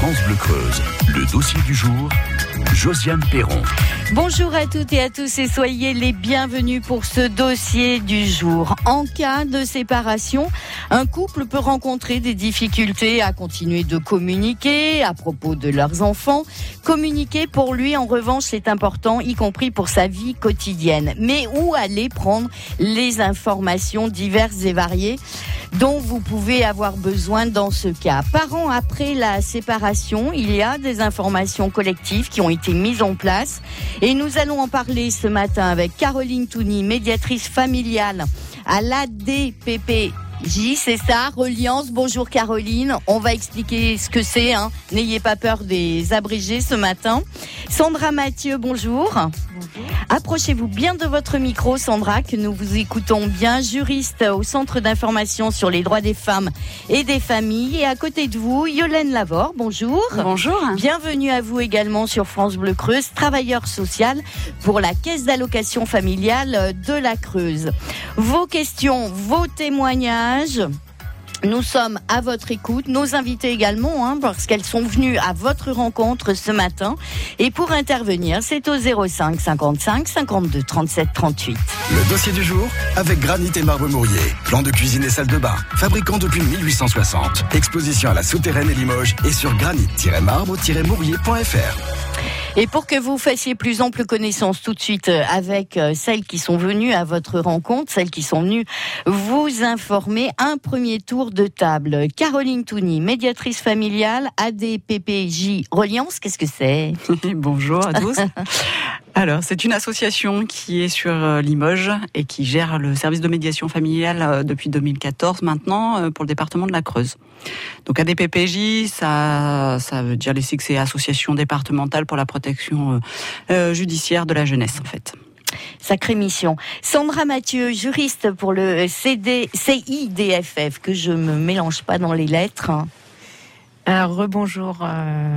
France Bleu Creuse. Le dossier du jour, Josiane Perron. Bonjour à toutes et à tous et soyez les bienvenus pour ce dossier du jour. En cas de séparation, un couple peut rencontrer des difficultés à continuer de communiquer à propos de leurs enfants. Communiquer pour lui, en revanche, c'est important, y compris pour sa vie quotidienne. Mais où aller prendre les informations diverses et variées dont vous pouvez avoir besoin dans ce cas? Par an après la séparation, il y a des informations collectives qui ont été mises en place. Et nous allons en parler ce matin avec Caroline Touny, médiatrice familiale à l'ADPPJ, c'est ça, Reliance. Bonjour Caroline, on va expliquer ce que c'est, N'ayez pas peur des abrégés ce matin. Sandra Mathieu, bonjour. Bonjour. Approchez-vous bien de votre micro, Sandra, que nous vous écoutons bien. Juriste au Centre d'information sur les droits des femmes et des familles. Et à côté de vous, Yolène Lavore, bonjour. Bonjour. Bienvenue à vous également sur France Bleu Creuse, travailleur social pour la Caisse d'allocation familiale de la Creuse. Vos questions, vos témoignages, nous sommes à votre écoute, nos invités également, parce qu'elles sont venues à votre rencontre ce matin. Et pour intervenir, c'est au 05 55 52 37 38. Le dossier du jour avec Granit et Marbre Mourier. Plan de cuisine et salle de bain, fabricant depuis 1860. Exposition à la Souterraine et Limoges et sur granit-marbre-mourier.fr. Et pour que vous fassiez plus ample connaissance tout de suite avec celles qui sont venues à votre rencontre, celles qui sont venues vous informer, un premier tour de table. Caroline Touny, médiatrice familiale, ADPPJ Reliance, qu'est-ce que c'est ? Bonjour à tous. Alors, c'est une association qui est sur Limoges et qui gère le service de médiation familiale depuis 2014 maintenant pour le département de la Creuse. Donc ADPPJ, ça veut dire que c'est Association départementale pour la protection judiciaire de la jeunesse en fait. Sacrée mission. Sandra Mathieu, juriste pour le CIDFF, que je me mélange pas dans les lettres. Alors, rebonjour.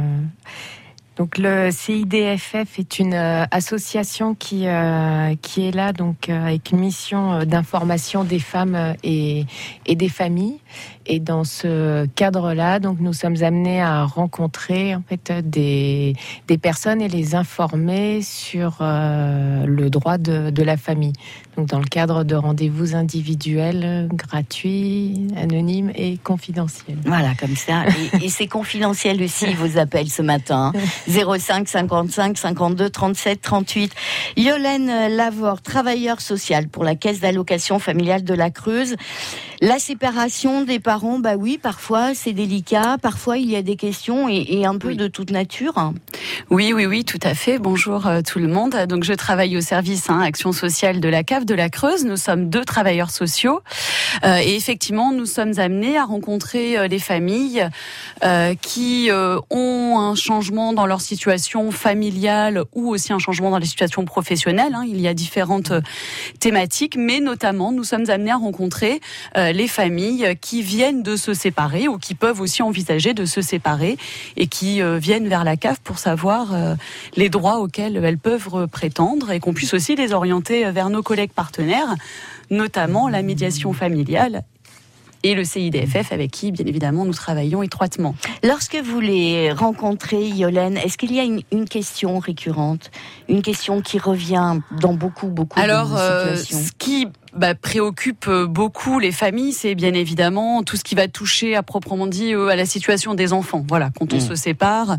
Donc le CIDFF est une association qui est là donc avec une mission d'information des femmes et des familles. Et dans ce cadre-là, donc nous sommes amenés à rencontrer en fait des personnes et les informer sur le droit de la famille. Donc dans le cadre de rendez-vous individuels, gratuits, anonymes et confidentiels. Voilà, comme ça. Et c'est confidentiel aussi vos appels ce matin. 05 55 52 37 38. Yolène Lavore, travailleur social pour la Caisse d'allocation familiale de la Creuse. La séparation des parents, bah oui, parfois c'est délicat, parfois il y a des questions et un peu de toute nature. Oui, tout à fait. Bonjour tout le monde. Donc je travaille au service Action sociale de la CAF de la Creuse. Nous sommes 2 travailleurs sociaux et effectivement nous sommes amenés à rencontrer les familles qui ont un changement dans leur situation familiale ou aussi un changement dans les situations professionnelles. Il y a différentes thématiques, mais notamment nous sommes amenés à rencontrer les familles qui viennent de se séparer ou qui peuvent aussi envisager de se séparer et qui viennent vers la CAF pour savoir les droits auxquels elles peuvent prétendre et qu'on puisse aussi les orienter vers nos collègues partenaires, notamment la médiation familiale et le CIDFF avec qui, bien évidemment, nous travaillons étroitement. Lorsque vous les rencontrez, Yolène, est-ce qu'il y a une question récurrente, une question qui revient dans beaucoup de situations? Ce qui préoccupe beaucoup les familles, c'est bien évidemment tout ce qui va toucher à proprement dit à la situation des enfants. Voilà, quand on se sépare,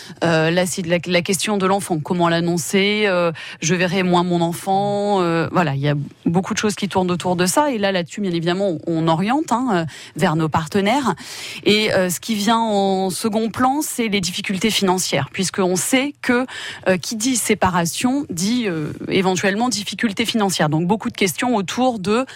la question de l'enfant, comment l'annoncer, je verrai moins mon enfant, voilà, il y a beaucoup de choses qui tournent autour de ça et là-dessus, bien évidemment, on oriente vers nos partenaires et ce qui vient en second plan, c'est les difficultés financières, puisqu'on sait que qui dit séparation dit éventuellement difficultés financières. Donc beaucoup de questions autour de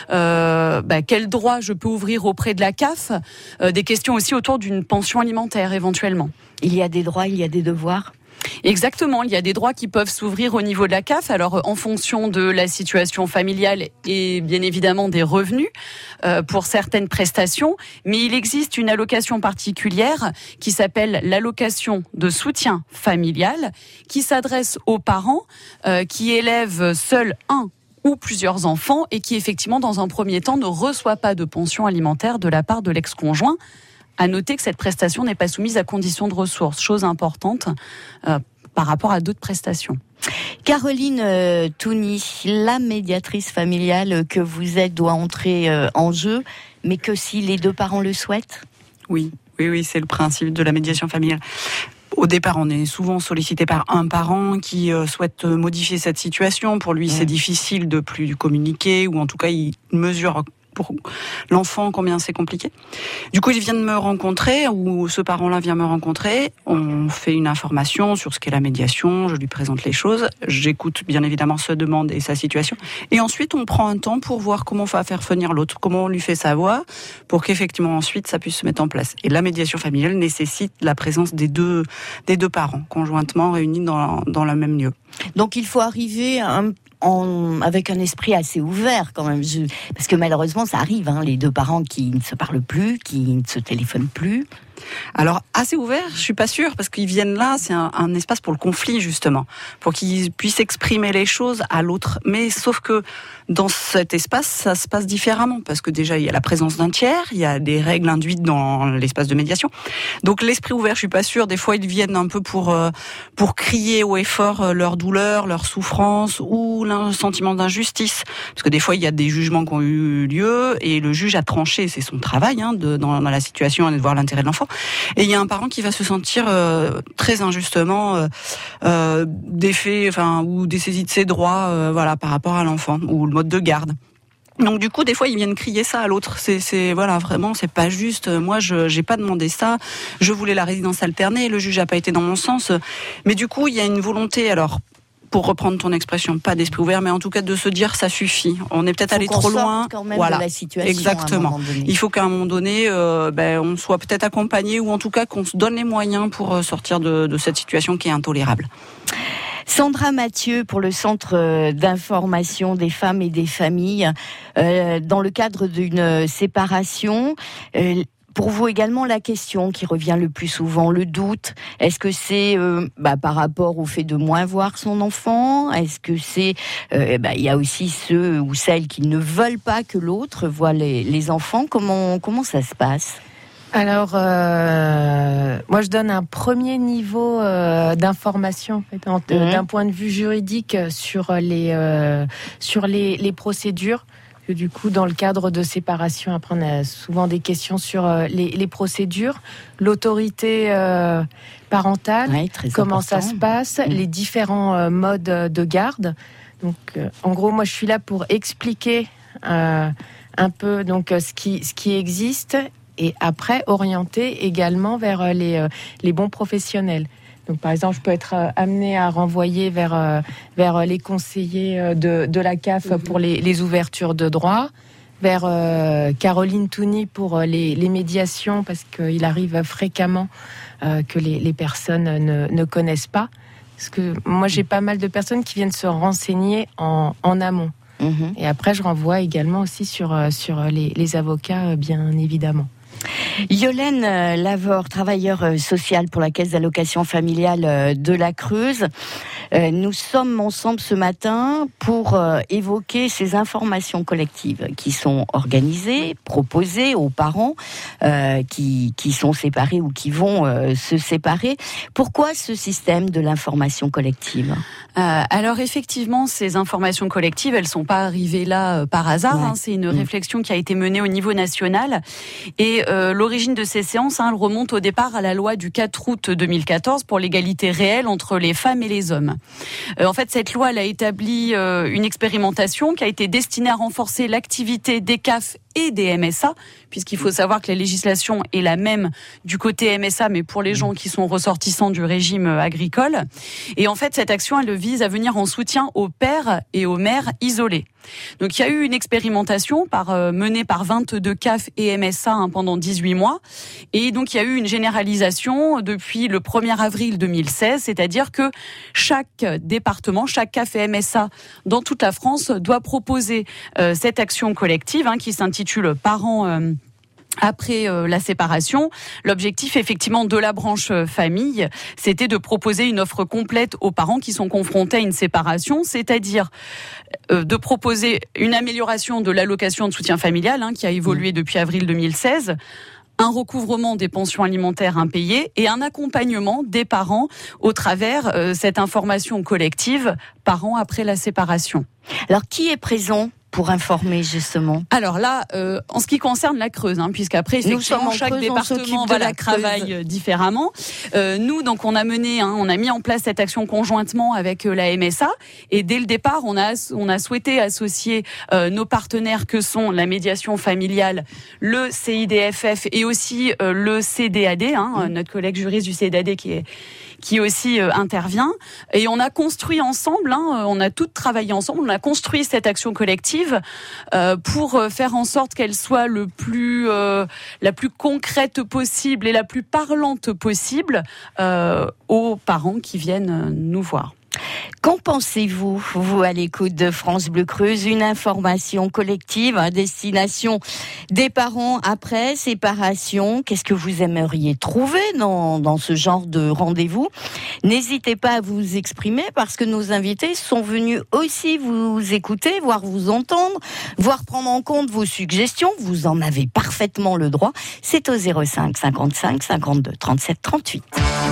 quel droit je peux ouvrir auprès de la CAF, des questions aussi autour d'une pension alimentaire éventuellement. Il y a des droits, il y a des devoirs. Exactement, il y a des droits qui peuvent s'ouvrir au niveau de la CAF, alors en fonction de la situation familiale et bien évidemment des revenus pour certaines prestations, mais il existe une allocation particulière qui s'appelle l'allocation de soutien familial, qui s'adresse aux parents qui élèvent seuls un ou plusieurs enfants et qui effectivement dans un premier temps ne reçoit pas de pension alimentaire de la part de l'ex-conjoint À noter que cette prestation n'est pas soumise à condition de ressources, chose importante par rapport à d'autres prestations. Caroline Touny, la médiatrice familiale que vous êtes doit entrer en jeu, mais que si les deux parents le souhaitent ? Oui, c'est le principe de la médiation familiale. Au départ, on est souvent sollicité par un parent qui souhaite modifier cette situation. Pour lui, c'est difficile de plus communiquer, ou en tout cas, il mesure pour l'enfant combien c'est compliqué. Du coup, ils viennent me rencontrer, ou ce parent-là vient me rencontrer. On fait une information sur ce qu'est la médiation, je lui présente les choses, j'écoute bien évidemment sa demande et sa situation, et ensuite on prend un temps pour voir comment on va faire venir l'autre, comment on lui fait savoir, pour qu'effectivement ensuite ça puisse se mettre en place. Et la médiation familiale nécessite la présence des deux parents, conjointement réunis dans le même lieu. Donc il faut arriver avec un esprit assez ouvert quand même, parce que malheureusement ça arrive, les deux parents qui ne se parlent plus, qui ne se téléphonent plus. Alors, assez ouvert, je suis pas sûre, parce qu'ils viennent là, c'est un espace pour le conflit, justement, pour qu'ils puissent exprimer les choses à l'autre. Mais sauf que dans cet espace, ça se passe différemment, parce que déjà, il y a la présence d'un tiers, il y a des règles induites dans l'espace de médiation. Donc, l'esprit ouvert, je suis pas sûre. Des fois, ils viennent un peu pour crier haut et fort leur douleur, leur souffrance, ou un sentiment d'injustice. Parce que des fois, il y a des jugements qui ont eu lieu, et le juge a tranché, c'est son travail, dans la situation, et de voir l'intérêt de l'enfant. Et il y a un parent qui va se sentir très injustement défait, ou dessaisi de ses droits, par rapport à l'enfant, ou le mode de garde. Donc du coup, des fois, ils viennent crier ça à l'autre. C'est vraiment, c'est pas juste. Moi, j'ai pas demandé ça. Je voulais la résidence alternée. Le juge a pas été dans mon sens. Mais du coup, il y a une volonté. Alors, pour reprendre ton expression, pas d'esprit ouvert, mais en tout cas de se dire ça suffit. On est peut-être allé trop loin. Quand même de la situation. Exactement. Il faut qu'à un moment donné, on soit peut-être accompagné, ou en tout cas qu'on se donne les moyens pour sortir de cette situation qui est intolérable. Sandra Mathieu pour le Centre d'information des femmes et des familles, dans le cadre d'une séparation. Pour vous également, la question qui revient le plus souvent, le doute. Est-ce que c'est par rapport au fait de moins voir son enfant ? Est-ce que c'est... il y a aussi ceux ou celles qui ne veulent pas que l'autre voit les enfants. Comment ça se passe ? Alors, moi je donne un premier niveau d'information en fait, d'un point de vue juridique sur les procédures. Que du coup, dans le cadre de séparation, après on a souvent des questions sur les procédures, l'autorité parentale, comment ça se passe, les différents modes de garde. Donc, en gros, moi je suis là pour expliquer un peu donc ce qui existe, et après orienter également vers les bons professionnels. Donc, par exemple, je peux être amenée à renvoyer vers les conseillers de la CAF pour les ouvertures de droit, vers Caroline Touny pour les médiations, parce qu'il arrive fréquemment que les personnes ne connaissent pas. Parce que moi, j'ai pas mal de personnes qui viennent se renseigner en amont. Et après, je renvoie également aussi sur les avocats, bien évidemment. Yolène Lavore, travailleure sociale pour la Caisse d'allocation familiale de la Creuse. Nous sommes ensemble ce matin pour évoquer ces informations collectives qui sont organisées, proposées aux parents qui sont séparés ou qui vont se séparer. Pourquoi ce système de l'information collective ? Alors effectivement, ces informations collectives, elles sont pas arrivées là par hasard. C'est une réflexion qui a été menée au niveau national. Et l'origine de ces séances, elle remonte au départ à la loi du 4 août 2014 pour l'égalité réelle entre les femmes et les hommes. En fait, cette loi, elle a établi une expérimentation qui a été destinée à renforcer l'activité des CAF et des MSA, puisqu'il faut savoir que la législation est la même du côté MSA, mais pour les gens qui sont ressortissants du régime agricole. Et en fait, cette action, elle vise à venir en soutien aux pères et aux mères isolés. Donc, il y a eu une expérimentation menée par 22 CAF et MSA pendant 18 mois. Et donc, il y a eu une généralisation depuis le 1er avril 2016, c'est-à-dire que chaque département, chaque CAF et MSA dans toute la France doit proposer cette action collective qui s'intitule Parents après la séparation. L'objectif, effectivement, de la branche famille, c'était de proposer une offre complète aux parents qui sont confrontés à une séparation, c'est-à-dire de proposer une amélioration de l'allocation de soutien familial, qui a évolué depuis avril 2016, un recouvrement des pensions alimentaires impayées et un accompagnement des parents au travers cette information collective parents après la séparation. Alors, qui est présent pour informer justement? Alors là, en ce qui concerne la Creuse, puisqu'après effectivement chaque département travaille différemment. Nous, donc, on a mis en place cette action conjointement avec la MSA, et dès le départ, on a souhaité associer nos partenaires que sont la médiation familiale, le CIDFF et aussi le CDAD, notre collègue juriste du CDAD qui aussi intervient. Et on a construit ensemble, on a toutes travaillé ensemble, on a construit cette action collective pour faire en sorte qu'elle soit la plus concrète possible et la plus parlante possible aux parents qui viennent nous voir. Qu'en pensez-vous, vous à l'écoute de France Bleu Creuse, une information collective à destination des parents après séparation? Qu'est-ce que vous aimeriez trouver dans ce genre de rendez-vous? N'hésitez pas à vous exprimer parce que nos invités sont venus aussi vous écouter, voire vous entendre, voire prendre en compte vos suggestions. Vous en avez parfaitement le droit. C'est au 05 55 52 37 38.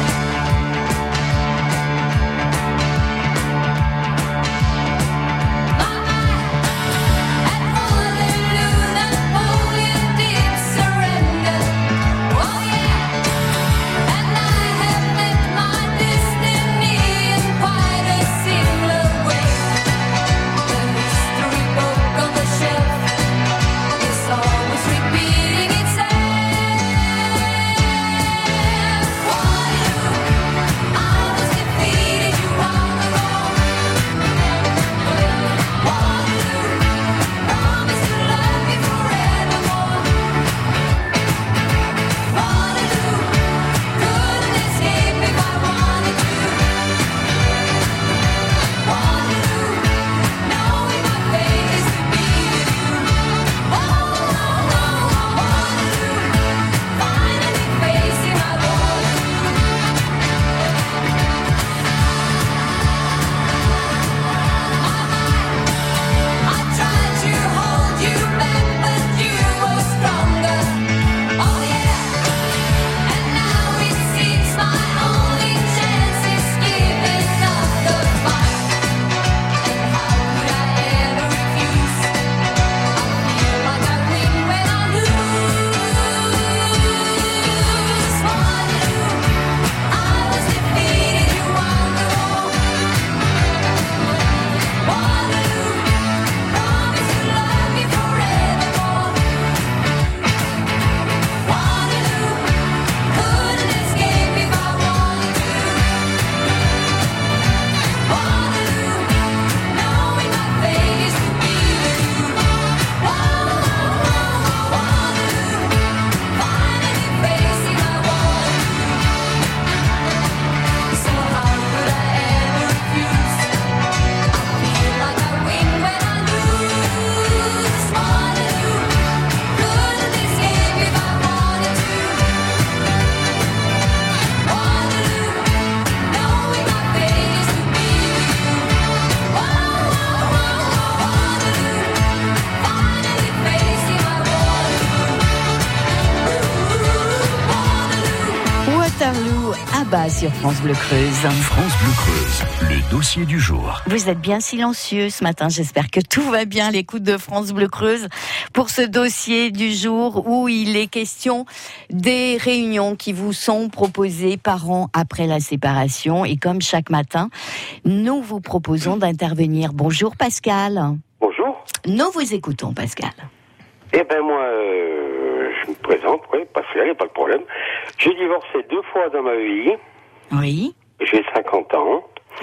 Sur France Bleu Creuse. France Bleu Creuse, le dossier du jour. Vous êtes bien silencieux ce matin, j'espère que tout va bien à l'écoute de France Bleu Creuse pour ce dossier du jour où il est question des réunions qui vous sont proposées parents après la séparation. Et comme chaque matin, nous vous proposons d'intervenir. Bonjour Pascal. Bonjour. Nous vous écoutons Pascal. Eh ben moi, je me présente, Pascal, il n'y a pas de problème. J'ai divorcé 2 fois dans ma vie. Oui. J'ai 50 ans. Oui.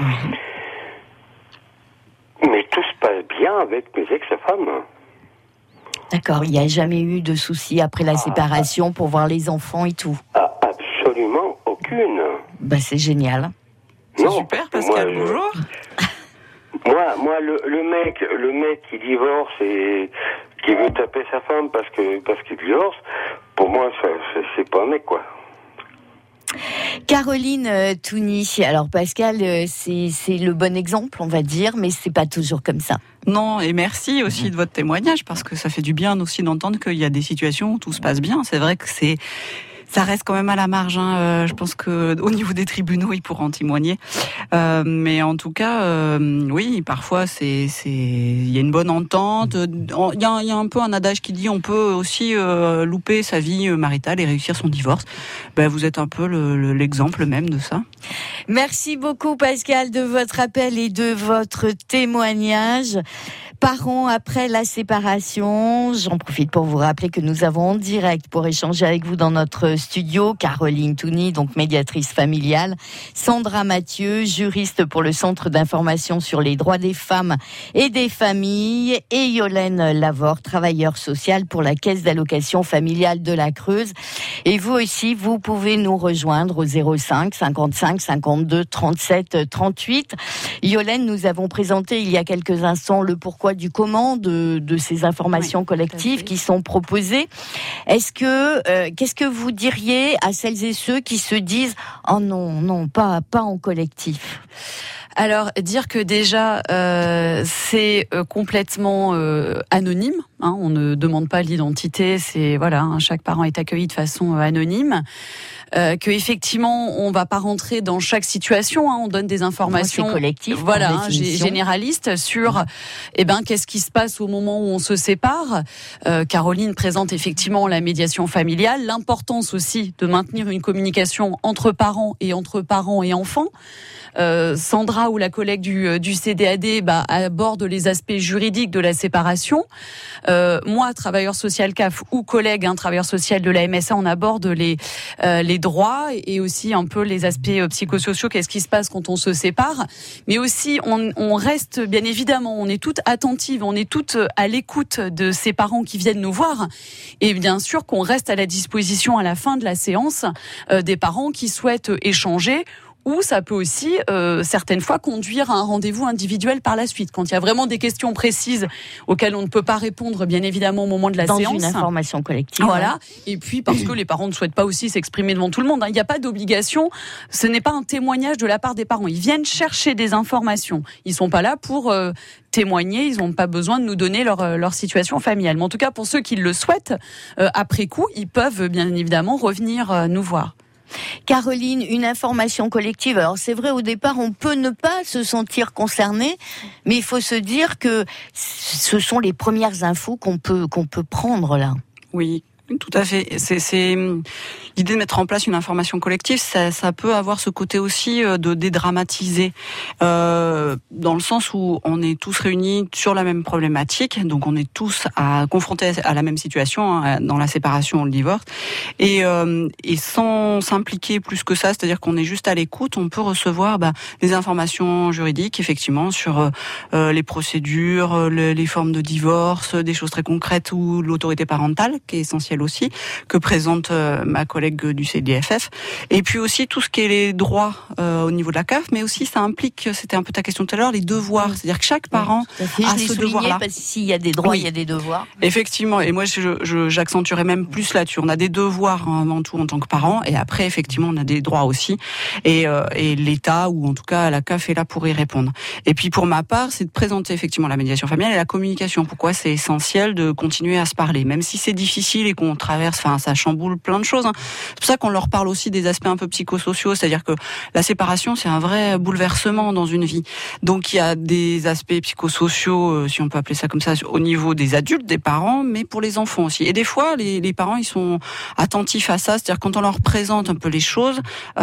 Mais tout se passe bien avec mes ex-femmes. D'accord, il n'y a jamais eu de soucis après la séparation pour voir les enfants et tout? Absolument aucune. C'est génial. C'est super Pascal, bonjour. Moi, le mec qui divorce et qui veut taper sa femme parce qu'il divorce, pour moi, c'est pas un mec, quoi. Caroline Touni, alors Pascal, c'est le bon exemple, on va dire, mais c'est pas toujours comme ça. Non, et merci aussi de votre témoignage, parce que ça fait du bien aussi d'entendre qu'il y a des situations où tout se passe bien. C'est vrai que ça reste quand même à la marge. Je pense que au niveau des tribunaux, ils pourront en témoigner. Mais en tout cas, oui, parfois il y a une bonne entente. Il y a un peu un adage qui dit on peut aussi louper sa vie maritale et réussir son divorce. Vous êtes un peu l'exemple même de ça. Merci beaucoup Pascal de votre appel et de votre témoignage. Parents après la séparation, j'en profite pour vous rappeler que nous avons en direct pour échanger avec vous dans notre studio Caroline Touny, donc médiatrice familiale, Sandra Mathieu, juriste pour le Centre d'information sur les droits des femmes et des familles, et Yolène Lavore, travailleur social pour la Caisse d'allocation familiale de la Creuse. Et vous aussi, vous pouvez nous rejoindre au 05 55 52 37 38. Yolène, nous avons présenté il y a quelques instants le pourquoi du comment de ces informations collectives qui sont proposées. Qu'est-ce que vous diriez à celles et ceux qui se disent « Oh non, pas en collectif ». Alors, dire que déjà, c'est complètement anonyme. On ne demande pas l'identité. C'est chaque parent est accueilli de façon anonyme. Que effectivement, on va pas rentrer dans chaque situation. On donne des informations collectives, généralistes sur qu'est-ce qui se passe au moment où on se sépare. Caroline présente effectivement la médiation familiale, l'importance aussi de maintenir une communication entre parents et enfants. Sandra ou la collègue du CDAD aborde les aspects juridiques de la séparation. Moi, travailleur social CAF ou collègue, travailleur social de la MSA, on aborde les droits et aussi un peu les aspects psychosociaux, qu'est-ce qui se passe quand on se sépare. Mais aussi, on reste, bien évidemment, on est toutes attentives, on est toutes à l'écoute de ces parents qui viennent nous voir. Et bien sûr qu'on reste à la disposition à la fin de la séance des parents qui souhaitent échanger. Ou ça peut aussi, certaines fois, conduire à un rendez-vous individuel par la suite. Quand il y a vraiment des questions précises auxquelles on ne peut pas répondre, bien évidemment, au moment de la séance. Dans une information collective. Voilà. Et puis, parce que les parents ne souhaitent pas aussi s'exprimer devant tout le monde. Il n'y a pas d'obligation. Ce n'est pas un témoignage de la part des parents. Ils viennent chercher des informations. Ils sont pas là pour témoigner. Ils n'ont pas besoin de nous donner leur situation familiale. Mais en tout cas, pour ceux qui le souhaitent, après coup, ils peuvent, bien évidemment, revenir nous voir. Caroline, une information collective. Alors c'est vrai, au départ, on peut ne pas se sentir concerné, mais il faut se dire que ce sont les premières infos qu'on peut prendre là. Oui. Tout à fait. C'est l'idée de mettre en place une information collective. Ça peut avoir ce côté aussi de dédramatiser, dans le sens où on est tous réunis sur la même problématique, donc on est tous confrontés à la même situation dans la séparation ou le divorce, et sans s'impliquer plus que ça, c'est-à-dire qu'on est juste à l'écoute, on peut recevoir des informations juridiques, effectivement, sur les procédures, les formes de divorce, des choses très concrètes, ou l'autorité parentale, qui est essentielle aussi, que présente ma collègue du CDFF, et puis aussi tout ce qui est les droits au niveau de la CAF, mais aussi ça implique, c'était un peu ta question tout à l'heure, les devoirs, c'est-à-dire que chaque parent a ce devoir-là. Parce que s'il y a des droits, il y a des devoirs. Effectivement, et moi j'accentuerais même plus là-dessus. On a des devoirs avant tout en tant que parents, et après effectivement on a des droits aussi, et l'État, ou en tout cas la CAF est là pour y répondre. Et puis pour ma part, c'est de présenter effectivement la médiation familiale et la communication. Pourquoi c'est essentiel de continuer à se parler, même si c'est difficile et qu'on traverse, ça chamboule plein de choses. C'est pour ça qu'on leur parle aussi des aspects un peu psychosociaux, c'est-à-dire que la séparation, c'est un vrai bouleversement dans une vie. Donc il y a des aspects psychosociaux, si on peut appeler ça comme ça, au niveau des adultes, des parents, mais pour les enfants aussi. Et des fois, les parents, ils sont attentifs à ça, c'est-à-dire quand on leur présente un peu les choses,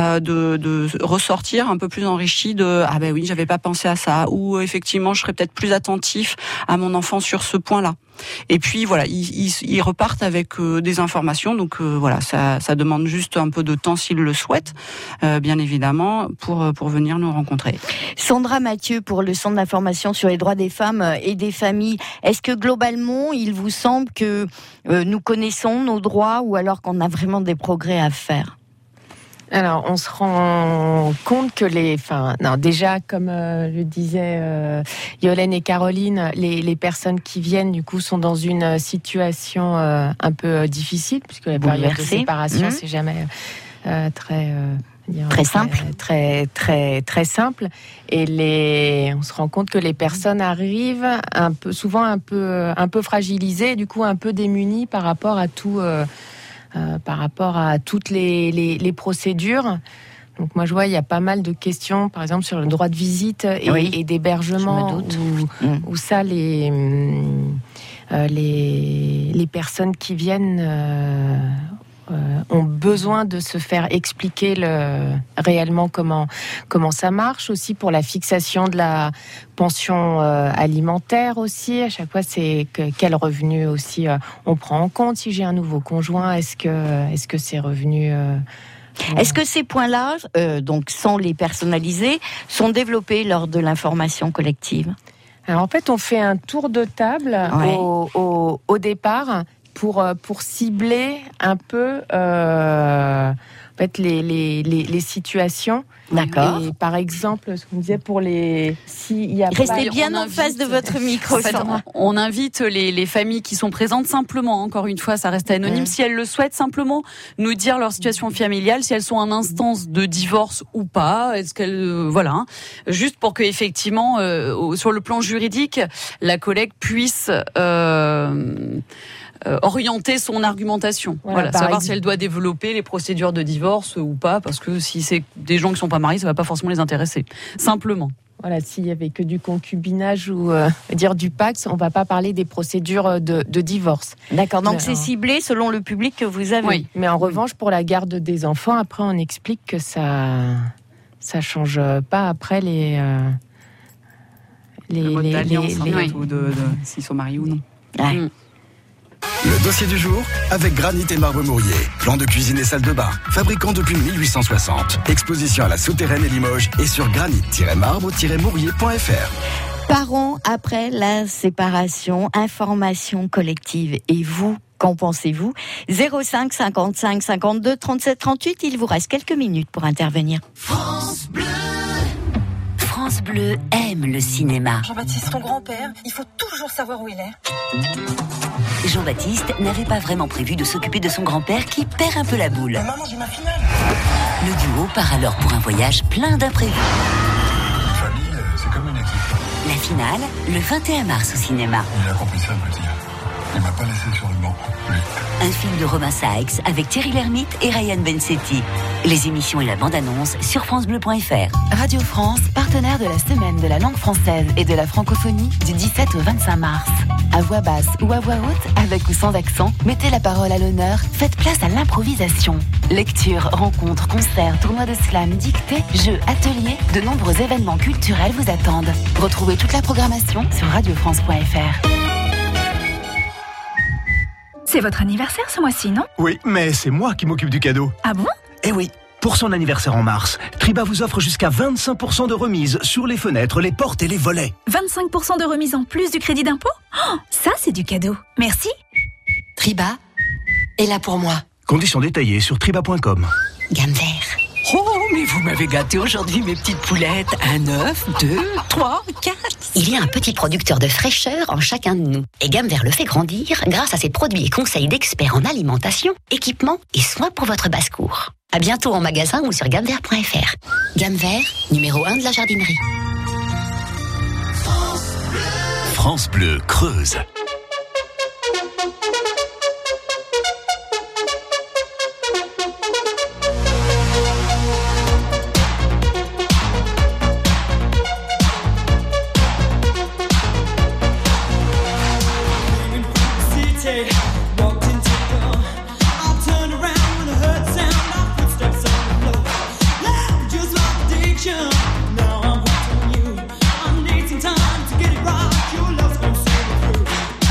de ressortir un peu plus enrichi de « Ah ben oui, j'avais pas pensé à ça » ou « Effectivement, je serais peut-être plus attentif à mon enfant sur ce point-là ». Et puis voilà, ils repartent avec des informations, donc voilà, ça demande juste un peu de temps s'ils le souhaitent, bien évidemment, pour venir nous rencontrer. Sandra Mathieu, pour le Centre d'information sur les droits des femmes et des familles, est-ce que globalement, il vous semble que nous connaissons nos droits, ou alors qu'on a vraiment des progrès à faire ? Alors, on se rend compte que déjà, comme le disaient Yolène et Caroline, les personnes qui viennent, du coup, sont dans une situation un peu difficile, puisque la période de séparation, c'est jamais très Très simple. Très, très, très simple. Et on se rend compte que les personnes arrivent souvent un peu fragilisées, du coup un peu démunies par rapport à par rapport à toutes les procédures. Donc moi je vois il y a pas mal de questions, par exemple sur le droit de visite et d'hébergement, où ça les personnes qui viennent ont besoin de se faire expliquer réellement comment ça marche, aussi pour la fixation de la pension alimentaire aussi. À chaque fois, c'est quel revenu aussi on prend en compte. Si j'ai un nouveau conjoint, est-ce que ces revenus Est-ce que ces points-là, donc sans les personnaliser, sont développés lors de l'information collective ? Alors en fait, on fait un tour de table au départ pour cibler un peu en fait les situations. D'accord. Et par exemple, ce qu'on disait pour restez bien en face de votre micro. En fait, on invite les familles qui sont présentes simplement, encore une fois, ça reste anonyme, si elles le souhaitent, simplement nous dire leur situation familiale, si elles sont en instance de divorce ou pas, est-ce qu'elles juste pour que effectivement sur le plan juridique, la collègue puisse orienter son argumentation. Voilà, savoir si elle doit développer les procédures de divorce ou pas, parce que si c'est des gens qui sont pas mariés, ça va pas forcément les intéresser. Simplement. Voilà, s'il y avait que du concubinage ou du Pacs, on va pas parler des procédures de divorce. D'accord, donc c'est ciblé selon le public que vous avez. Oui, mais en revanche, pour la garde des enfants, après on explique que ça change pas après le mode d'alliance ou de s'ils sont mariés ou non. Ouais. Le dossier du jour avec Granit et Marbre Mourier. Plan de cuisine et salle de bain. Fabricant depuis 1860. Exposition à la Souterraine et Limoges et sur granit-marbre-mourier.fr. Parents après la séparation, information collective. Et vous, qu'en pensez-vous ? 05 55 52 37 38. Il vous reste quelques minutes pour intervenir. France Bleu. France Bleu aime le cinéma. Jean-Baptiste, ton grand-père, il faut toujours savoir où il est. Jean-Baptiste n'avait pas vraiment prévu de s'occuper de son grand-père qui perd un peu la boule. Mais maman, j'ai ma finale. Le duo part alors pour un voyage plein d'imprévus. Une famille, c'est comme une équipe. La finale, le 21 mars au cinéma. Il a compris ça, le petit. Il m'a pas laissé sur le banc. Oui. Un film de Romain Sykes avec Thierry Lhermitte et Ryan Bensetti. Les émissions et la bande-annonce sur francebleu.fr. Radio France, partenaire de la Semaine de la langue française et de la francophonie du 17 au 25 mars. À voix basse ou à voix haute, avec ou sans accent, mettez la parole à l'honneur, faites place à l'improvisation. Lecture, rencontres, concerts, tournois de slam, dictées, jeux, ateliers, de nombreux événements culturels vous attendent. Retrouvez toute la programmation sur radiofrance.fr. C'est votre anniversaire ce mois-ci, non ? Oui, mais c'est moi qui m'occupe du cadeau. Ah bon ? Eh oui, pour son anniversaire en mars, Triba vous offre jusqu'à 25% de remise sur les fenêtres, les portes et les volets. 25% de remise en plus du crédit d'impôt ? Oh, ça, c'est du cadeau. Merci. Triba est là pour moi. Conditions détaillées sur triba.com. Gamme vert. Oh, mais vous m'avez gâté aujourd'hui, mes petites poulettes. Un œuf, 2, 3, 4. Il y a un petit producteur de fraîcheur en chacun de nous. Et Gamme Vert le fait grandir grâce à ses produits et conseils d'experts en alimentation, équipement et soins pour votre basse-cour. À bientôt en magasin ou sur gammevert.fr. Gamme Vert, numéro 1 de la jardinerie. France Bleu Creuse. Now I'm watching you. I'm needing time to get it right. Your love's gonna see me through.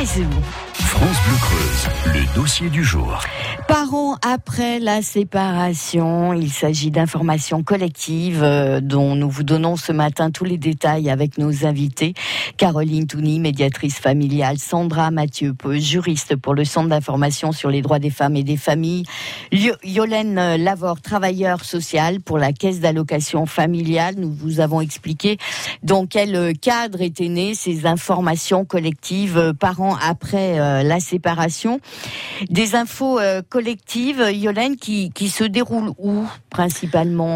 Bisous. France Bleu Creuse, le dossier du jour. Parents après la séparation, il s'agit d'informations collectives dont nous vous donnons ce matin tous les détails avec nos invités. Caroline Touny, médiatrice familiale, Sandra Mathieu, juriste pour le Centre d'information sur les droits des femmes et des familles, Yolène Lavore, travailleur social pour la Caisse d'allocation familiale. Nous vous avons expliqué dans quel cadre étaient nées ces informations collectives parents après la séparation. Des infos collectives, Yolène, qui se déroulent où principalement ?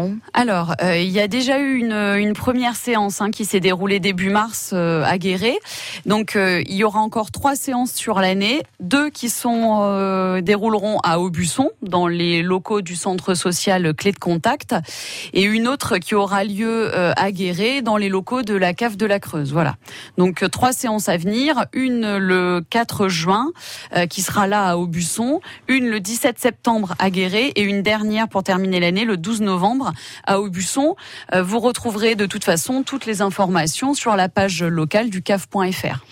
Alors, il y a déjà eu une première séance qui s'est déroulée début mars à Guéret. Donc, il y aura encore 3 séances sur l'année, 2 qui dérouleront à Aubusson, dans les locaux du centre social Clé de Contact, et une autre qui aura lieu à Guéret, dans les locaux de la cave de la Creuse. Voilà. Donc, 3 séances à venir, une le 4 juin, qui sera là à Aubusson, une le 17 septembre à Guéret et une dernière pour terminer l'année le 12 novembre à Aubusson. Vous retrouverez de toute façon toutes les informations sur la page locale du caf.fr.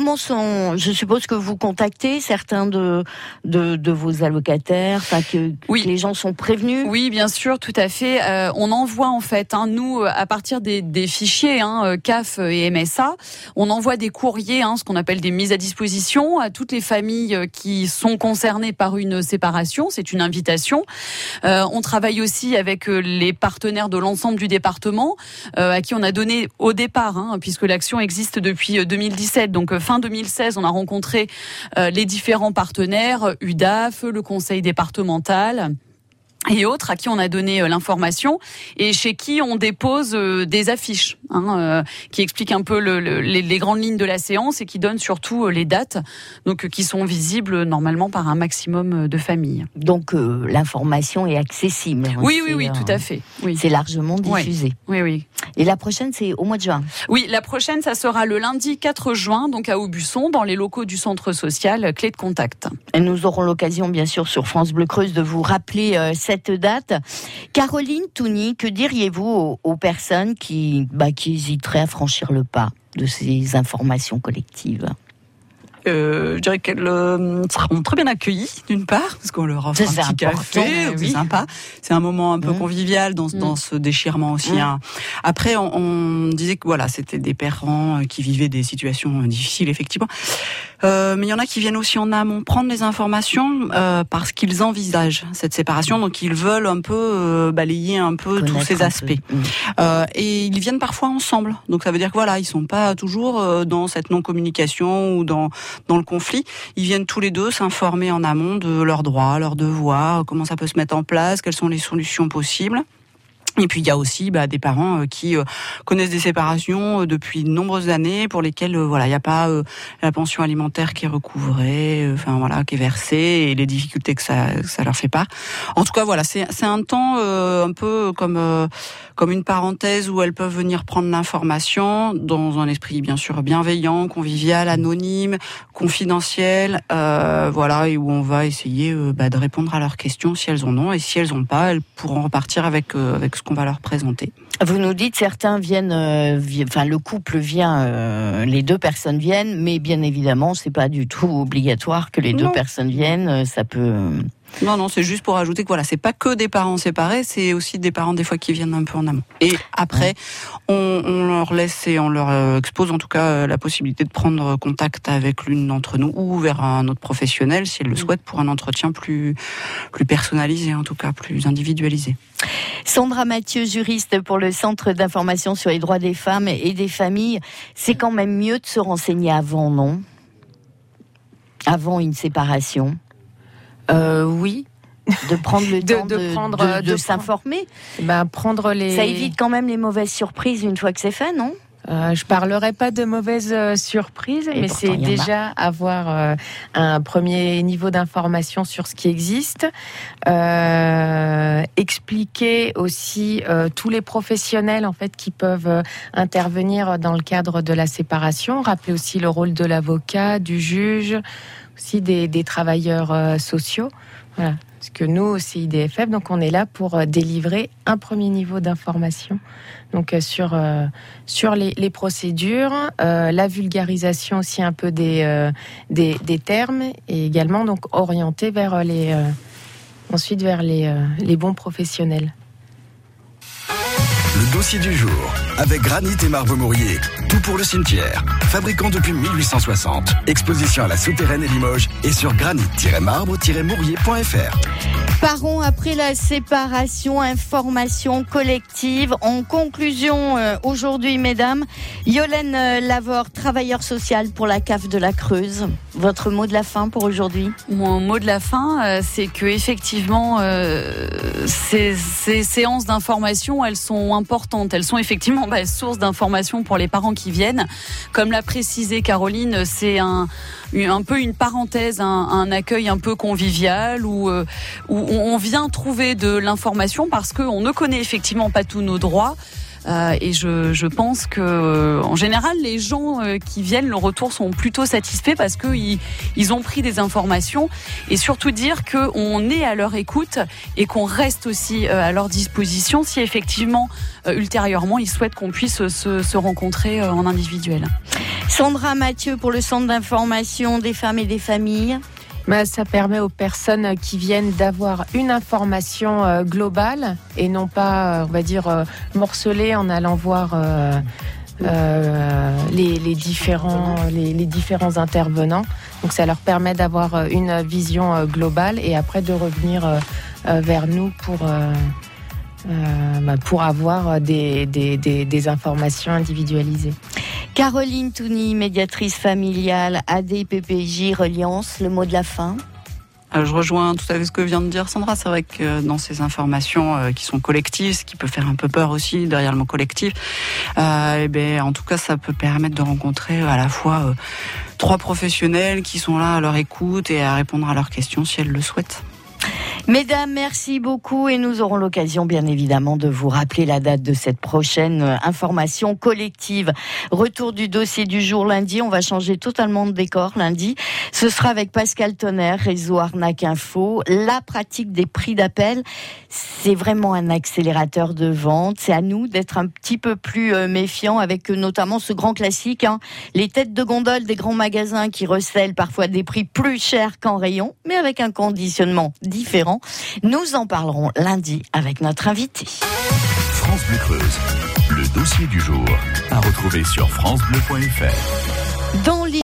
Je suppose que vous contactez certains de vos allocataires, que les gens sont prévenus. Oui, bien sûr, tout à fait. On envoie en fait, nous, à partir des fichiers CAF et MSA, on envoie des courriers, ce qu'on appelle des mises à disposition à toutes les familles qui sont concernées par une séparation. C'est une invitation. On travaille aussi avec les partenaires de l'ensemble du département, à qui on a donné au départ, puisque l'action existe depuis 2017. Donc fin 2016, on a rencontré les différents partenaires, UDAF, le conseil départemental et autres, à qui on a donné l'information et chez qui on dépose des affiches qui expliquent un peu les grandes lignes de la séance et qui donnent surtout les dates, donc qui sont visibles normalement par un maximum de familles. Donc l'information est accessible. Oui, tout à fait. Oui. C'est largement diffusé. Oui. Et la prochaine, c'est au mois de juin. Oui, la prochaine, ça sera le lundi 4 juin, donc à Aubusson, dans les locaux du centre social Clé de Contact. Et nous aurons l'occasion, bien sûr, sur France Bleu Creuse, de vous rappeler cette date. Caroline Touny, que diriez-vous aux personnes qui hésiteraient à franchir le pas de ces informations collectives ? Je dirais qu'elles seront très bien accueillies, d'une part, parce qu'on leur offre un petit café, c'est sympa. C'est un moment un peu convivial dans ce déchirement aussi. Après, on disait que c'était des parents qui vivaient des situations difficiles, effectivement. Mais il y en a qui viennent aussi en amont prendre les informations parce qu'ils envisagent cette séparation, donc ils veulent un peu balayer un peu tous ces aspects. Et ils viennent parfois ensemble. Donc ça veut dire que ils sont pas toujours dans cette non-communication ou dans le conflit. Ils viennent tous les deux s'informer en amont de leurs droits, leurs devoirs, comment ça peut se mettre en place, quelles sont les solutions possibles. Et puis il y a aussi des parents qui connaissent des séparations depuis de nombreuses années, pour lesquelles il n'y a pas la pension alimentaire qui est recouvrée, qui est versée, et les difficultés que ça leur fait part. En tout cas c'est un temps un peu comme une parenthèse où elles peuvent venir prendre l'information dans un esprit bien sûr bienveillant, convivial, anonyme, confidentiel, et où on va essayer de répondre à leurs questions si elles en ont, et si elles n'ont pas, elles pourront repartir avec ce qu'on va leur présenter. Vous nous dites certains viennent, le couple vient, les 2 personnes viennent, mais bien évidemment c'est pas du tout obligatoire que les 2 personnes viennent. Ça peut. Non, c'est juste pour ajouter que c'est pas que des parents séparés, c'est aussi des parents des fois qui viennent un peu en amont. Et après, on leur laisse et on leur expose en tout cas la possibilité de prendre contact avec l'une d'entre nous ou vers un autre professionnel si elles le souhaitent, pour un entretien plus personnalisé, en tout cas plus individualisé. Sandra Mathieu, juriste pour le Centre d'information sur les droits des femmes et des familles. C'est quand même mieux de se renseigner avant, non ? Avant une séparation ? Oui. De prendre le temps de s'informer. Prendre les. Ça évite quand même les mauvaises surprises une fois que c'est fait, non ? Je parlerai pas de mauvaises surprises, mais c'est déjà avoir un premier niveau d'information sur ce qui existe, expliquer aussi tous les professionnels en fait qui peuvent intervenir dans le cadre de la séparation, rappeler aussi le rôle de l'avocat, du juge, aussi des travailleurs sociaux. Voilà. Parce que nous, au CIDFF, donc on est là pour délivrer un premier niveau d'information donc sur les procédures, la vulgarisation aussi un peu des termes, et également donc orienter vers ensuite vers les bons professionnels. Le dossier du jour, avec granit et marbre Mourier. Tout pour le cimetière. Fabricant depuis 1860. Exposition à la Souterraine et Limoges et sur granit-marbre-mourier.fr. Partons après la séparation, information collective. En conclusion, aujourd'hui, mesdames, Yolène Lavore, travailleur social pour la CAF de la Creuse. Votre mot de la fin pour aujourd'hui ? Mon mot de la fin, c'est que effectivement, ces séances d'information, elles sont importantes. Elles sont effectivement source d'information pour les parents qui viennent. Comme l'a précisé Caroline, c'est un peu une parenthèse, un accueil un peu convivial où on vient trouver de l'information parce qu'on ne connaît effectivement pas tous nos droits. Et je pense que en général les gens qui viennent, le retour sont plutôt satisfaits parce que ils ont pris des informations, et surtout dire qu'on est à leur écoute et qu'on reste aussi à leur disposition si effectivement ultérieurement ils souhaitent qu'on puisse se rencontrer en individuel. Sandra Mathieu pour le Centre d'information des femmes et des familles. Ça permet aux personnes qui viennent d'avoir une information globale et non pas, on va dire, morcelée en allant voir les différents intervenants. Donc ça leur permet d'avoir une vision globale et après de revenir vers nous pour avoir des informations individualisées. Caroline Touny, médiatrice familiale, ADPPJ Reliance, le mot de la fin. Je rejoins tout à fait ce que vient de dire Sandra. C'est vrai que dans ces informations qui sont collectives, ce qui peut faire un peu peur aussi derrière le mot collectif, en tout cas ça peut permettre de rencontrer à la fois 3 professionnels qui sont là à leur écoute et à répondre à leurs questions si elles le souhaitent. Mesdames, merci beaucoup et nous aurons l'occasion bien évidemment de vous rappeler la date de cette prochaine information collective. Retour du dossier du jour lundi, on va changer totalement de décor lundi. Ce sera avec Pascal Tonnerre, réseau Arnaque Info. La pratique des prix d'appel, c'est vraiment un accélérateur de vente. C'est à nous d'être un petit peu plus méfiants avec notamment ce grand classique, les têtes de gondole des grands magasins qui recèlent parfois des prix plus chers qu'en rayon, mais avec un conditionnement différent. Nous en parlerons lundi avec notre invité. France Bleu Creuse, le dossier du jour à retrouver sur francebleu.fr. Dans